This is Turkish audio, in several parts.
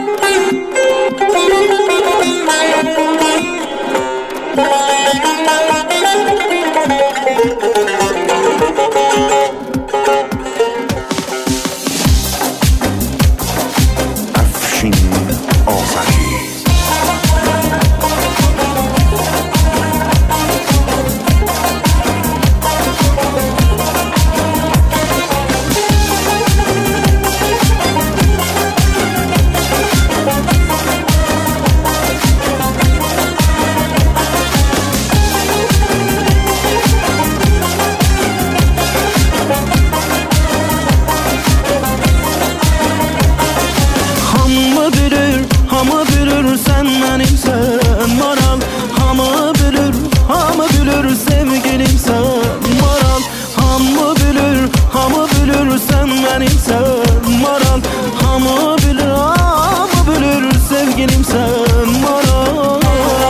Hamı bilür sen benimsen maral. Hamı bilür sevgilimsen maral. Hamı bilür sen benimsen maral. Hamı bilür sevgilimsen maral.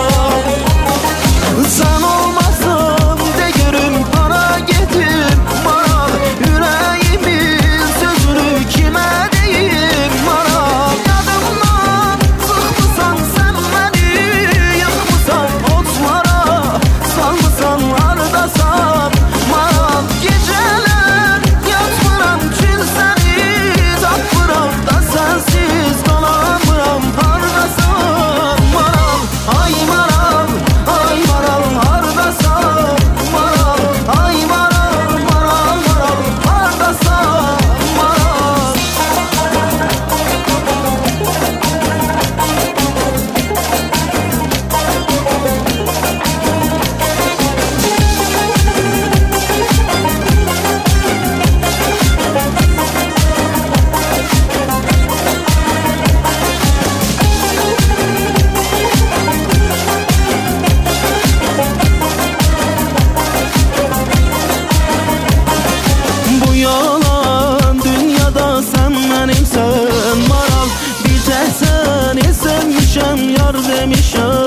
Sen olmazsan değerim para getir maral. Yüreğimin sözünü kime deyim maral. Yadımdan sıkmışsan sen beni, yıkmışsan otlara, salmışsan hardasan maral. Geceler yatmıram çün seni tapmıram da sensiz dolamıram hardasan maral. Ay maral, ay maral hardasan maral. Ay maral, maral, maral hardasan maral. Bu yalan dünyada sen benimsen maral. Bir tek seni sevmişem yar demişem